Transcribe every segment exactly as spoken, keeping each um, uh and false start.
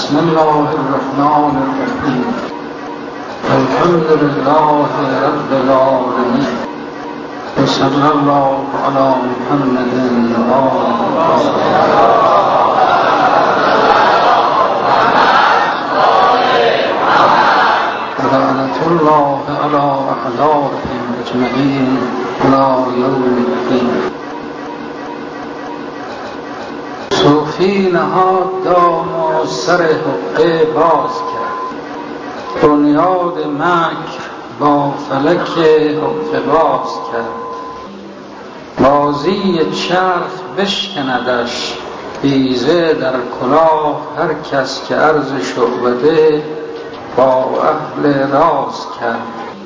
بسم الله الرحمن الرحیم. الحمد لله رب العالمین و صلی الله علی محمد و آله. لعنة الله علی اعدائهم اجمعین الی یوم الدین. صوفی نهاد دام و سر حقه باز کرد، بنیاد مکر با فلک حقه باز کرد. بازی چرخ بشکندش بیزه در کلاه، هر کس که عرض شعبده با اهل راز کرد.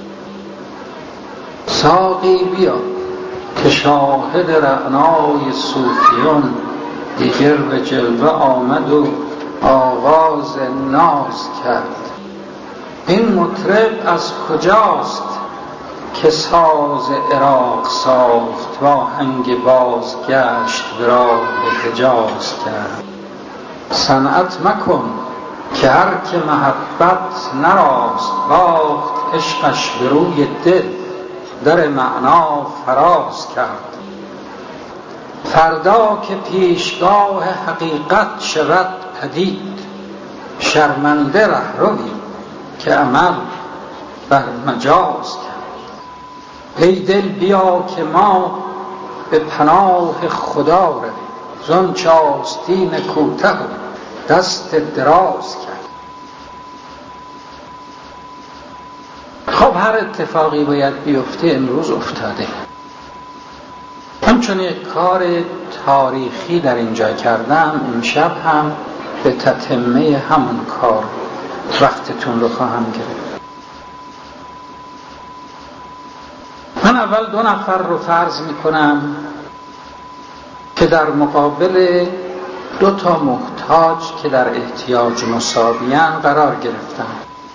ساقی بیا که شاهد رعنای صوفیان، دیگر به جلوه آمد و آواز ناز کرد. این مطرب از کجاست که ساز عراق ساخت، و آهنگ بازگشت به راه حجاز کرد. صنعت مکن که هر که محبت نراست باخت، عشقش به روی دل در معنا فراز کرد. فردا که پیشگاه حقیقت شود پدید، شرمنده رهروی که عمل بر مجاز کرد. ای دل بیا که ما به پناه خدا رویم، زان چه آستین کوته دست دراز کرد. خب هر اتفاقی باید بیفته، امروز افتاده. همچون یک کار تاریخی در اینجا کردم، امشب هم به تتمه همون کار وقتتون رو خواهم گرفت. من اول دو نفر رو فرض میکنم که در مقابل دو تا محتاج که در احتیاج مساویان قرار گرفتن.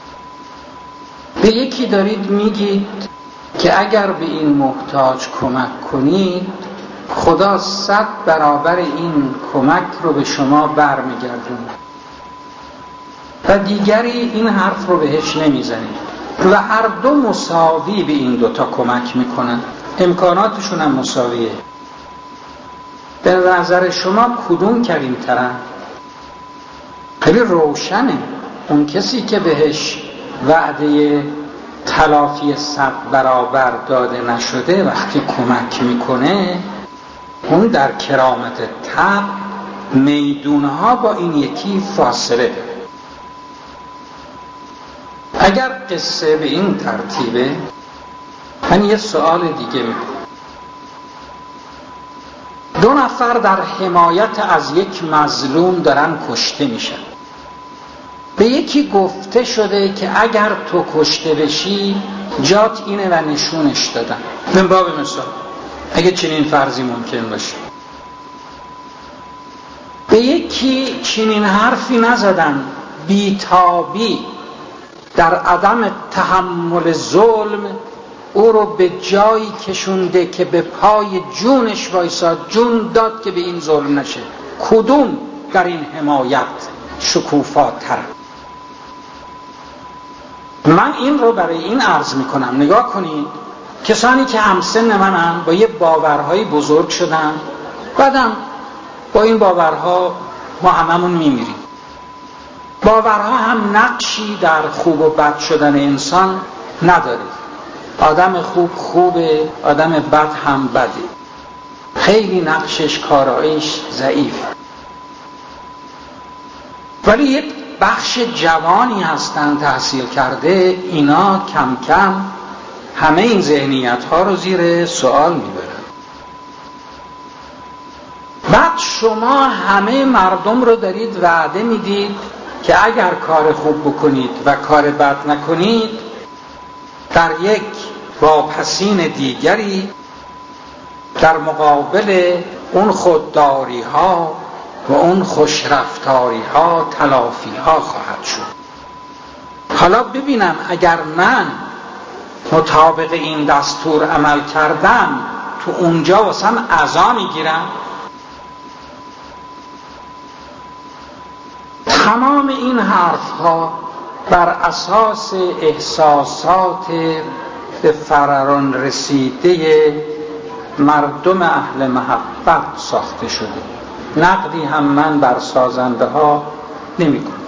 به یکی دارید میگید که اگر به این محتاج کمک کنید، خدا صد برابر این کمک رو به شما برمیگردونه. و دیگری این حرف رو بهش نمیزنید و هر دو مساوی به این دوتا کمک میکنن، امکاناتشون هم مساویه. به نظر شما کدوم کریم‌ترن؟ خیلی روشنه. اون کسی که بهش وعده تلافی صد برابر داده نشده، وقتی کمک میکنه، اون در کرامت طبع میدونها با این یکی فاصله داره. اگر قصه به این ترتیبه، من یه سوال دیگه میکنم. دو نفر در حمایت از یک مظلوم دارن کشته میشن. به یکی گفته شده که اگر تو کشته بشی جات اینه و نشونش دادن. من باب مثال اگه چنین فرضی ممکن باشه، به یکی چنین حرفی نزدن، بیتابی در عدم تحمل ظلم او رو به جایی کشونده که به پای جونش وایساد، جون داد که به این ظلم نشه. کدوم در این حمایت شکوفاتر؟ من این رو برای این عرض میکنم، نگاه کنید، کسانی که همسن منن با یه باورهای بزرگ شدن، بعدم با این باورها ما هممون میمیریم. باورها هم نقشی در خوب و بد شدن انسان نداره. آدم خوب خوبه، آدم بد هم بده. خیلی نقشش کارایش ضعیف. ولی یک بخش جوانی هستن تحصیل کرده، اینا کم کم همه این ذهنیت ها رو زیر سوال میبرن. بعد شما همه مردم رو دارید وعده میدید که اگر کار خوب بکنید و کار بد نکنید، در یک واپسین دیگری در مقابل اون خودداری ها و اون خوشرفتاری ها تلافی ها خواهد شد. حالا ببینم اگر من مطابق این دستور عمل کردم، تو اونجا واسم عزا میگیرم. تمام این حرفها بر اساس احساسات به فراران رسیده مردم اهل محبت ساخته شده. نقدی هم من بر سازنده ها نمی کنم.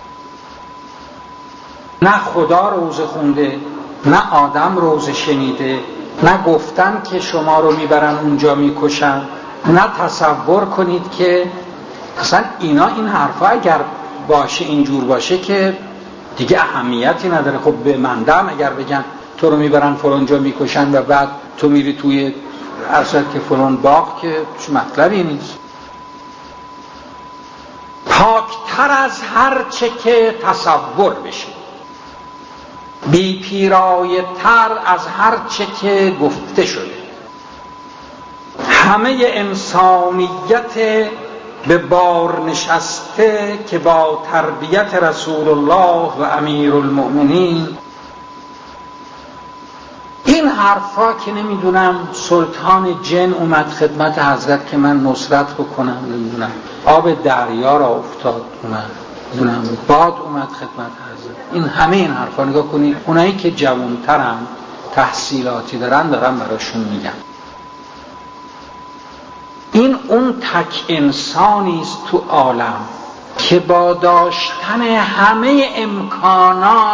نه خدا روزه خونده، نه آدم روزه شنیده، نه گفتن که شما رو میبرن اونجا میکشن، نه تصور کنید که اصلا اینا این حرفا اگر باشه اینجور باشه که دیگه اهمیتی نداره. خب به مندم اگر بگن تو رو میبرن فلان جا میکشن و بعد تو میری توی ارشد که فلان باغ، که چه مطلبی نیست. پاکتر از هر چه که تصور بشه، بی پیرایه تر از هر چه که گفته شده، همه انسانیت به بار نشسته که با تربیت رسول الله و امیر المؤمنین. این حرفا که نمیدونم سلطان جن اومد خدمت حضرت که من نصرت بکنم، نمیدونم آب دریا را افتاد اومد، نمیدونم باد اومد خدمت حضرت. این همه این حرفا نگاه کنید، اونایی که جوانترن تحصیلاتی دارن دارن براشون میگم. این اون تک انسانی است تو عالم که با داشتن همه امکانات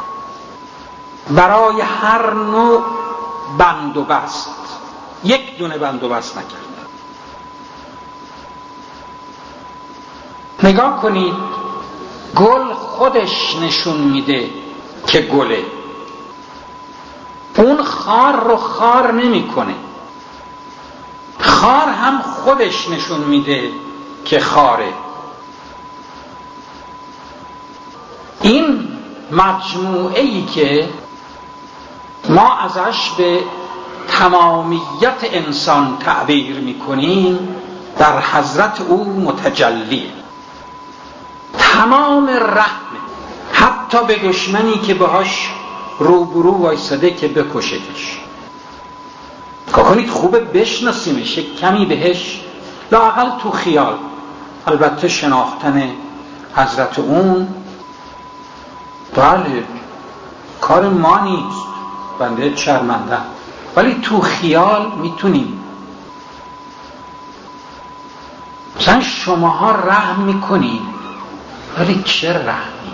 برای هر نوع بند و بست یک دونه بند و بست نکرد. نگاه کنید، گل خودش نشون میده که گله، اون خار رو خار نمی کنه. خار هم خودش نشون میده که خاره. این مجموعه ای که ما ازش به تمامیت انسان تعبیر میکنیم در حضرت او متجلی. تمام رحمه، حتی به دشمنی که باهاش روبرو وایساده که بکشتش. که کنید خوبه بشناسیمش، یک کمی بهش لااقل تو خیال. البته شناختن حضرت اون بله کار ما نیست، بنده شرمنده، ولی تو خیال میتونیم. مثلا شماها رحم میکنید، ولی چه رحمی؟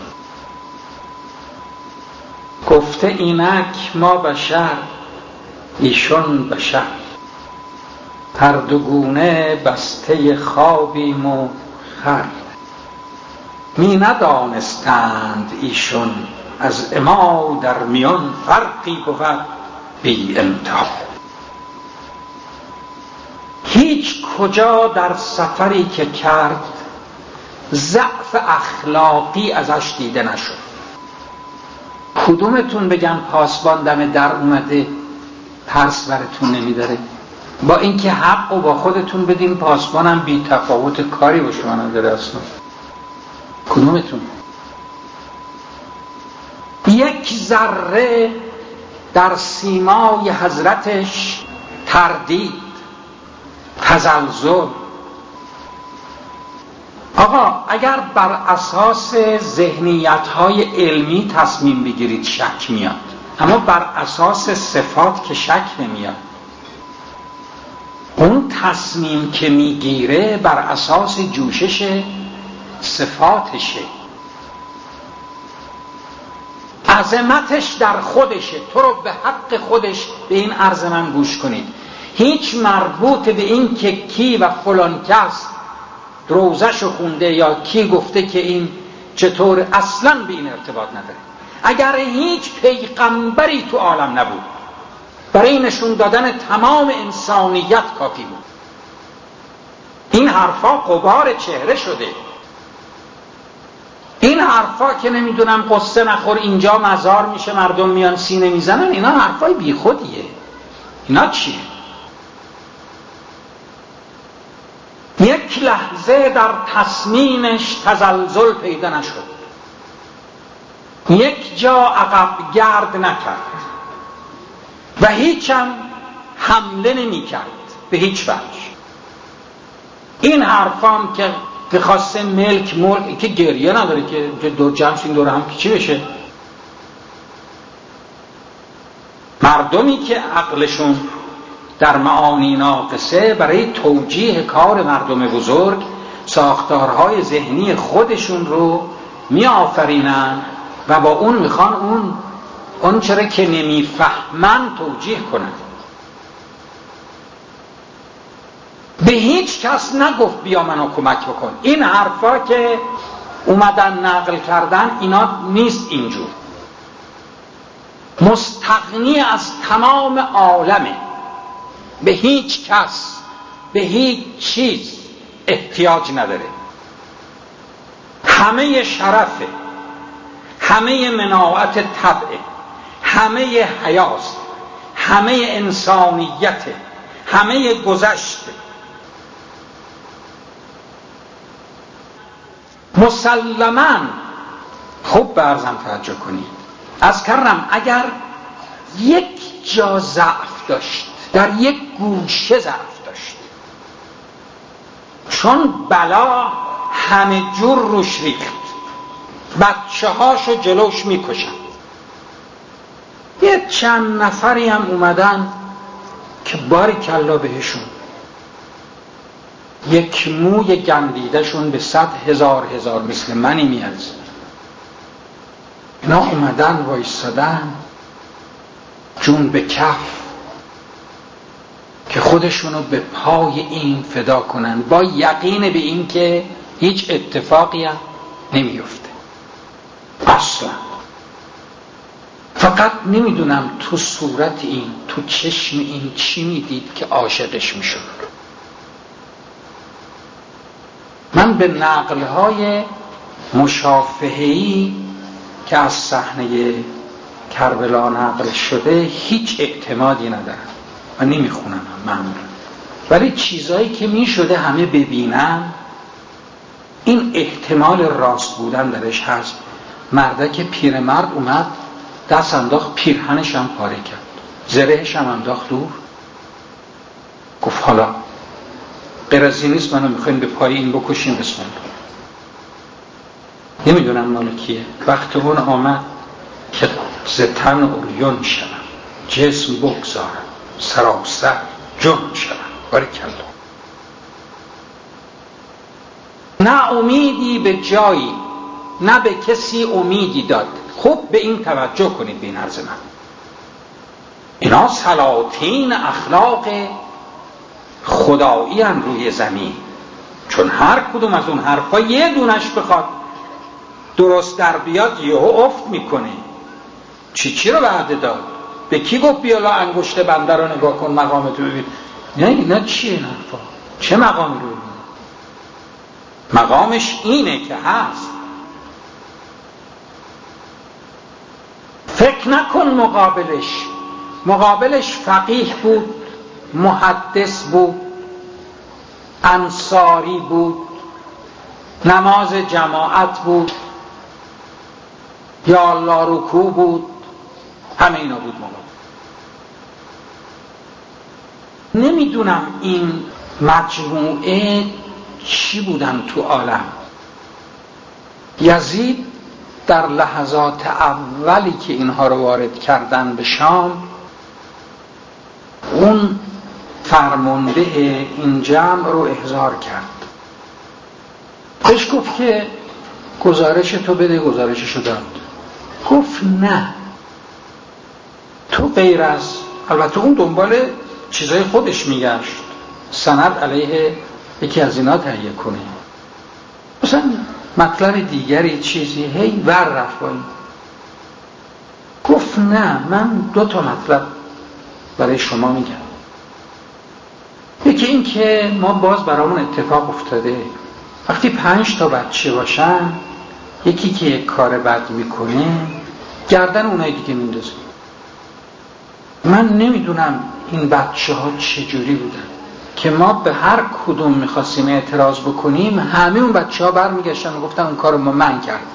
گفته اینک ما بشر ایشون بشر، هر دو گونه بسته خوابیم و خر. می ندانستند ایشون از اما در میان فرقی بود بی انتها. هیچ کجا در سفری که کرد ضعف اخلاقی ازش دیده نشد. کدومتون بگم پاسبان دم در اومده ترس براتون نمیداره؟ با اینکه حق و با خودتون بدین پاسبانم بی تفاوت کاری با شما نداره اصلا. کدومتون؟ یک ذره در سیمای حضرتش تردید، تزلزل. آقا اگر بر اساس ذهنیت‌های علمی تصمیم بگیرید شک میاد، اما بر اساس صفات که شک نمیاد. اون تصمیم که میگیره بر اساس جوشش صفاتشه، عظمتش در خودشه. تو رو به حق خودش به این عرض من گوش کنید، هیچ مربوط به این که کی و فلان کس روزشو خونده یا کی گفته که این چطور، اصلا به این ارتباط نداره. اگر هیچ پیغمبری تو عالم نبود برای نشون دادن تمام انسانیت کافی بود. این حرفا غبار چهره شده. این حرفا که نمیدونم قصه نخور اینجا مزار میشه مردم میان سینه میزنن، اینا حرفای بی خودیه. اینا چیه؟ یک لحظه در تصمیمش تزلزل پیدا نشد، یک جا عقب گرد نکرد و هیچم حمله نمی کرد به هیچ وجه. این حرفام که که خواسته ملک ملک که گریه نداره که دور جمع شین دور هم که چی بشه. مردمی که عقلشون در معانی ناقصه برای توجیه کار مردم بزرگ ساختارهای ذهنی خودشون رو می آفرینن و با اون میخوان اون اون چرا که نمیفهمن توجیه کنن. به هیچ کس نگفت بیا منو کمک بکن. این حرفا که اومدن نقل کردن اینا نیست اینجور. مستغنی از تمام عالمه، به هیچ کس به هیچ چیز احتیاج نداره، همه شرفه، همه مناعت طبعه، همه حیاست، همه انسانیته، همه گذشته. مسلماً خوب به عرضم توجه کنید، از کردم اگر یک جا ضعف داشت، در یک گوشه ضعف داشت، چون بلا همه جور روش ریخت، بچه هاشو جلوش میکشن. یه چند نفری هم اومدن که باریکلا بهشون، یک موی گندیدهشون به صد هزار هزار مثل منی میارزه. اینا اومدن وایستادن جون به کف که خودشونو به پای این فدا کنن، با یقین به این که هیچ اتفاقی هم نمیفته اصلا. فقط نمیدونم تو صورت این، تو چشم این چی میدید که عاشقش میشد. من به نقلهای مشافهه‌ای که از صحنه کربلا نقل شده هیچ اعتمادی ندارم و نمیخونم معمولا، ولی چیزایی که میشده همه ببینم این احتمال راست بودن درش هست. مردک پیرمرد اومد دست انداخت پیرهنش هم پاره کرد، زرهش هم انداخت دور، گفت حالا قرضی نیست منو میخواین به پای این بکشین، بسم الله. نمیدونم مال کیه. وقت اون آمد که زتن اوریون شدم، جسم بگذارم، سراسر جون شدم. بارکالله. نه امیدی به جایی، نه به کسی امیدی داد. خوب به این توجه کنید به این عرض من. اینا سلاطین اخلاق خدایی هم روی زمین، چون هر کدوم از اون حرفا یه دونش بخواد درست در بیاد یهو افت میکنه. چی چی رو وعده داد؟ به کی گفت بیالا انگشت بنده رو نگاه کن مقامتو ببین؟ نه اینا چیه این حرفا؟ چه مقامی رو ببین؟ مقامش اینه که هست. فکر نکن مقابلش مقابلش فقیه بود، محدث بود، انصاری بود، نماز جماعت بود، یا الله رکوع بود، همه اینا بود مقابل. نمیدونم این مجموعه چی بودن تو عالم. یزید در لحظات اولی که اینها رو وارد کردن به شام، اون فرمانده این جمع رو احضار کرد. بهش گفت که گزارش تو بده، گزارششو داد. گفت نه، تو غیر از، البته اون دنبال چیزای خودش میگشت، سند علیه یکی از اینا تهیه کنه، مثلا مطلب دیگری چیزی، هی ور رفت با این. گفت نه، من دو تا مطلب برای شما میگم. یکی این که ما باز برامون اتفاق افتاده وقتی پنج تا بچه باشن، یکی که یک کار بد میکنه گردن اونایی دیگه میندازه. من نمیدونم این بچه ها چجوری بودن که ما به هر کدوم میخواستیم اعتراض بکنیم همه اون بچه ها برمیگشتن و گفتن اون کارو ما من کردم،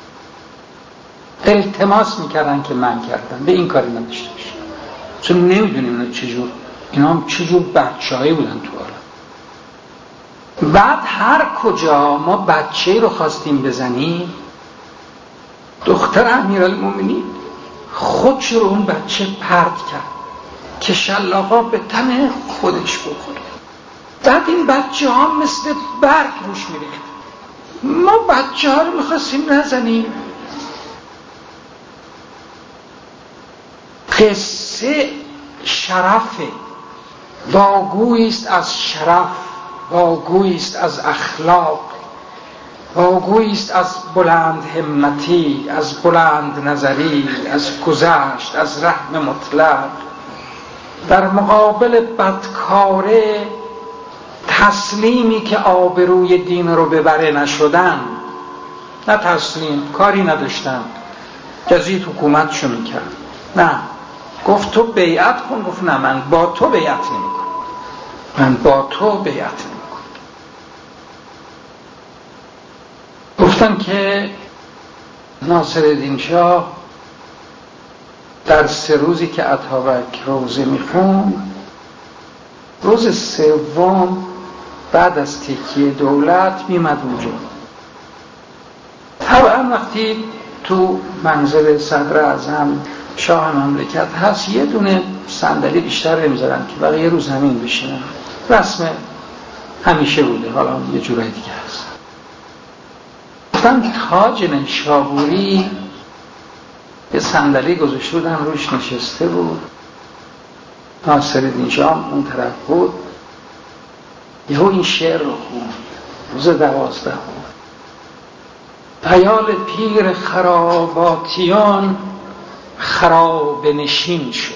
التماس میکردن که من کردم، به این کاری نداشته باشیم. چون نمیدونیم اینا چجور اینا هم چجور بچه هایی بودن تو عالم. بعد هر کجا ما بچه رو خواستیم بزنیم، دختر امیرالمومنین خودش رو اون بچه پرت کرد که شلاقا به تن خودش بخوره. بعد این بچه ها مثل برگ روش میریخت. ما بچه ها رو میخواستیم نزنیم. قصه شرفه، واگویی است از شرف، واگویی است از اخلاق، واگویی است از بلند همتی، از بلند نظری، از گذشت، از رحم مطلق. در مقابل بدکاره تسلیمی که آبروی دین رو ببره نشدن، نه تسلیم، کاری نداشتن، جزیت حکومتشو میکرد. نه، گفت تو بیعت کن. گفت نه، من با تو بیعت نمی کنم، من با تو بیعت نمی کنم. گفتن که ناصرالدین شاه در سه روزی که اتابک روزه میخوند، روز سوم بعد از تکیه دولت میمد اونجا. طبعا وقتی تو منزل صدر اعظم شاه مملکت هست، یه دونه صندلی بیشتر نمیذارن که بقیه رو زمین بشینن. رسم همیشه بوده، حالا یه جورای دیگه هست. گفتن تاج نیشابوری یه صندلی گذاشته بودن، روش نشسته بود. ناصرالدین شاه اون طرف بود. یهو این شعر رو خوند، روز دوازده بود: خیال پیر خراباتیان خراب نشین شد.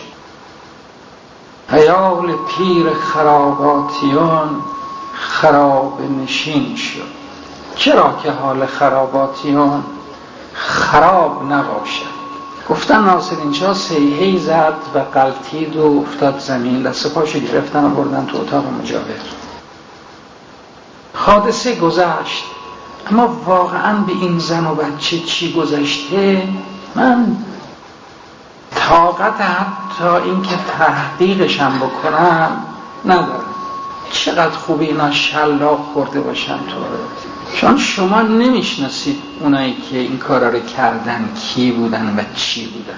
خیال پیر خراباتیان خراب نشین شد. چرا که حال خراباتیان خراب نباشد. گفتن ناصرالدین شاه صیحه‌ای زد و غلتید و افتاد زمین. دست پاشو گرفتن و بردن تو اتاق مجاور. حادثه گذشت، اما واقعا به این زن و بچه چی گذشته من طاقت حتی این که تحقیقشم بکنم ندارم. چقدر خوبه اینا شلاق خورده باشن تو رو، چون شما نمیشناسید اونایی که این کارا رو کردن کی بودن و چی بودن.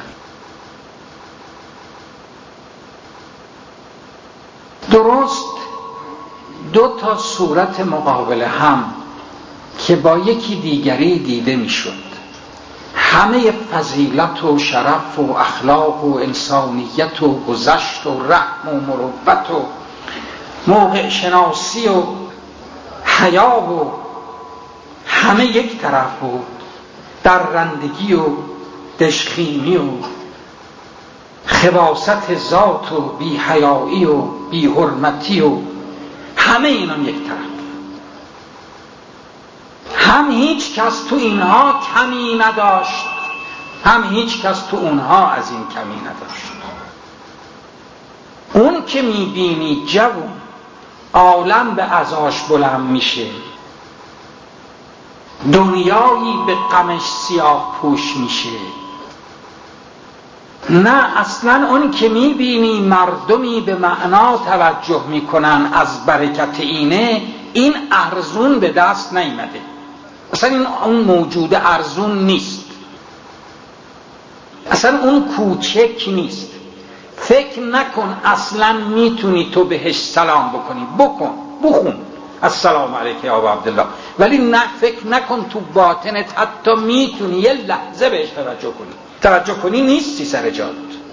درست دو تا صورت مقابل هم که با یکی دیگری دیده میشد. همه فضیلت و شرف و اخلاق و انسانیت و گذشت و رحم و مروت و موقع شناسی و حیا و همه یک طرف بود. درندگی و دشخیمی و خباثت ذات و بی حیایی و بی حرمتی و همه اینا یک طرف. هم هیچ کس تو اینها کمی نداشت، هم هیچ کس تو اونها از این کمی نداشت. اون که میبینی جوون عالم به عزاش بلند میشه، دنیایی به غمش سیاه پوش میشه. نه، اصلا اون که میبینی مردمی به معنا توجه میکنن از برکت اینه، این ارزون به دست نیامده. اصلا این اون موجود ارزون نیست، اصلا اون کوچک نیست. فکر نکن اصلا میتونی تو بهش سلام بکنی، بکن، بخون السلام علیک یا ابا عبدالله، ولی نه فکر نکن تو باطنت حتی میتونی یه لحظه بهش توجه کنی. توجه کنی نیستی سر جات.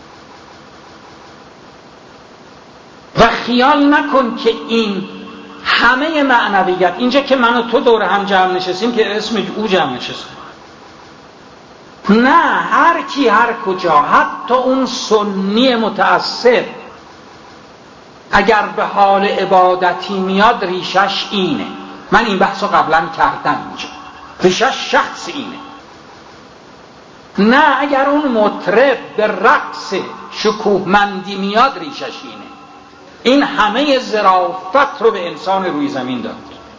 و خیال نکن که این همه معنویت، اینجا که من و تو دور هم جمع نشستیم که اسم او جمع نشستیم، نه، هر کی هر کجا، حتی اون سنی متعصب اگر به حال عبادتی میاد ریشش اینه. من این بحثو قبلا کردم اینجا، ریشش شخص اینه. نه، اگر اون مطرب به رقص شکوهمندی میاد ریشش اینه. این همه ظرافت رو به انسان روی زمین داد.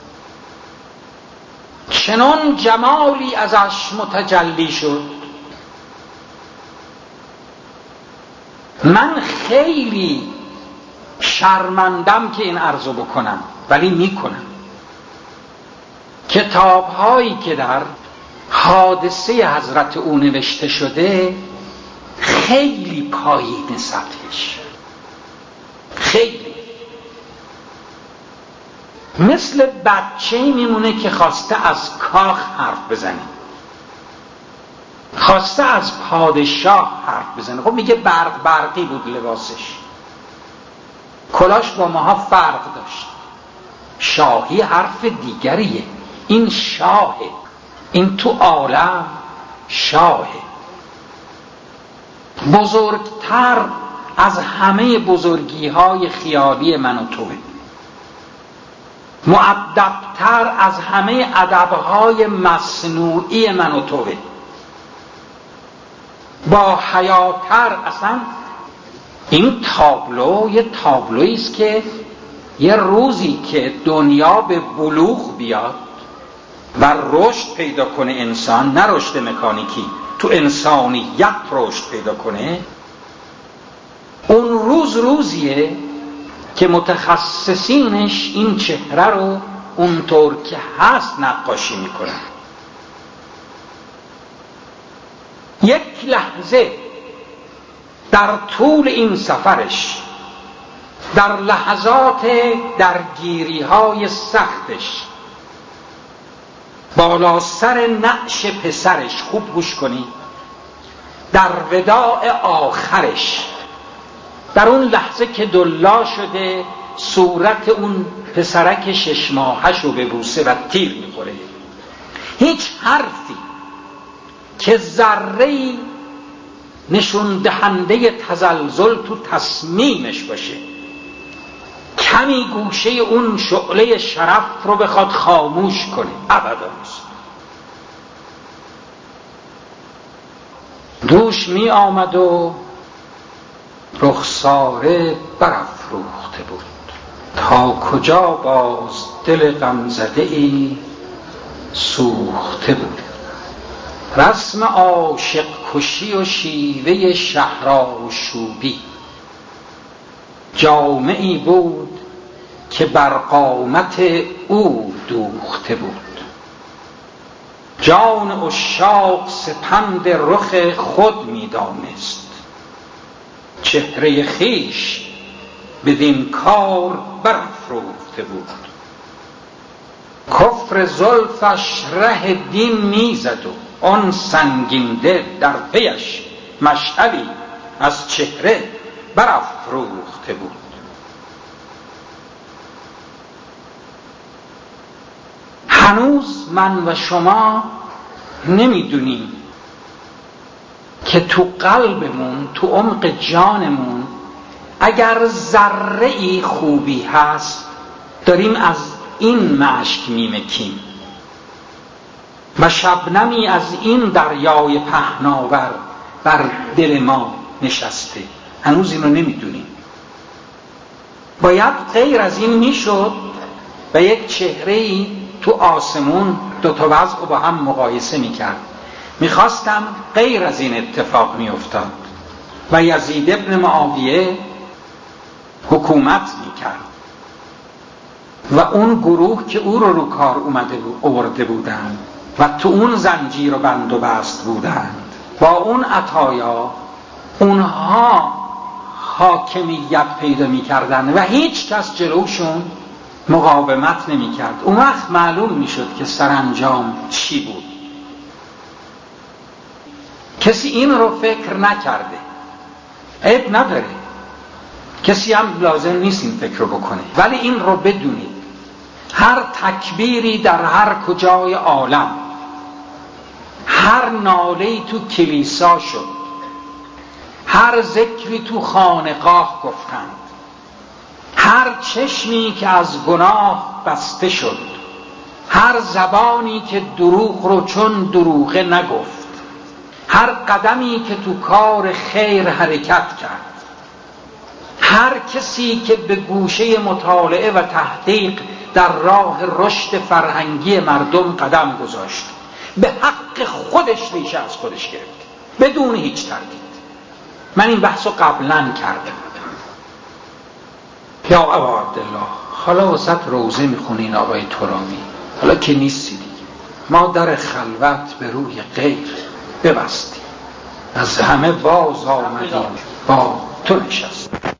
چنان جمالی ازش متجلی شد. من خیلی شرمندم که این عرضو بکنم، ولی میکنم. کتاب هایی که در حادثه حضرت او نوشته شده خیلی پایین سطحش، خیلی مثل بچه‌ای میمونه که خواسته از کاخ حرف بزنه، خواسته از پادشاه حرف بزنه. خب میگه برق برقی بود لباسش، کلاش با ماها فرق داشت. شاهی حرف دیگریه، این شاهه، این تو عالم شاهه. بزرگتر از همه بزرگی های خیالی من و توه، مؤدبتر از همه ادب‌های مصنوعی من و توه، با حیاتر. اصلا این تابلو یه تابلویی است که یه روزی که دنیا به بلوغ بیاد و رشد پیدا کنه، انسان، نه رشد مکانیکی، تو انسانیت رشد پیدا کنه، اون روز روزیه که متخصصینش این چهره رو اونطور که هست نقاشی میکنن. یک لحظه در طول این سفرش، در لحظات درگیری های سختش، بالا سر نعش پسرش، خوب گوش کنید، در وداع آخرش، در اون لحظه که دلا شده صورت اون پسرک شش ماهش رو ببوسه و تیر میخوره، هیچ حرفی که ذره‌ای نشون دهنده تزلزل تو تصمیمش باشه، کمی گوشه اون شعله شرف رو بخواد خاموش کنه، ابدا نیست. دوش می آمد و رخساره برافروخته بود، تا کجا باز دل غمزده ای سوخته بود. رسم عاشق کشی و شیوه شهرآشوبی جامعی بود که بر قامت او دوخته بود. جان عشاق سپند رخ خود می دانست، چهره خیش بدین کار برافروخته بود. کفر زلفش ره دین می زد و آن سنگین دل در پیش مشعلی از چهره برافروخته بود. هنوز من و شما نمیدونیم که تو قلبمون، تو عمق جانمون اگر ذره‌ای خوبی هست داریم از این مشک میمکیم و شبنمی از این دریای پهناور بر دل ما نشسته. هنوز اینو نمیدونیم. باید غیر از این میشد و یک چهره‌ای تو آسمون دوتا وضع رو با هم مقایسه میکرد. میخواستم غیر از این اتفاق میافتاد و یزید ابن معاویه حکومت میکرد و اون گروه که او رو رو کار اومده بود آورده بودند و تو اون زنجیر و بند و بست بودند، با اون عطایا اونها حاکمیت پیدا میکردن و هیچ کس جلوشون مقاومت نمیکرد. اون وقت معلوم میشد که سرانجام چی بود. کسی این رو فکر نکرده، عیب نداره، کسی هم لازم نیست این فکر رو بکنه، ولی این رو بدونید هر تکبیری در هر کجای عالم، هر ناله‌ای تو کلیسا شد، هر ذکری تو خانقاه گفتند، هر چشمی که از گناه بسته شد، هر زبانی که دروغ رو چون دروغه نگفت، هر قدمی که تو کار خیر حرکت کرد، هر کسی که به گوشه مطالعه و تحقیق در راه رشد فرهنگی مردم قدم گذاشت، به حق خودش ریشه از خودش گرفت بدون هیچ تردید. من این بحثو قبلا کردم. یا ابا عبدالله، حالا وسط روزه میخونین آقای ترامی، حالا که نیستی دیگه، ما در خلوت به روی غیر ببستیم، از همه باز آمدیم با تو نشستیم.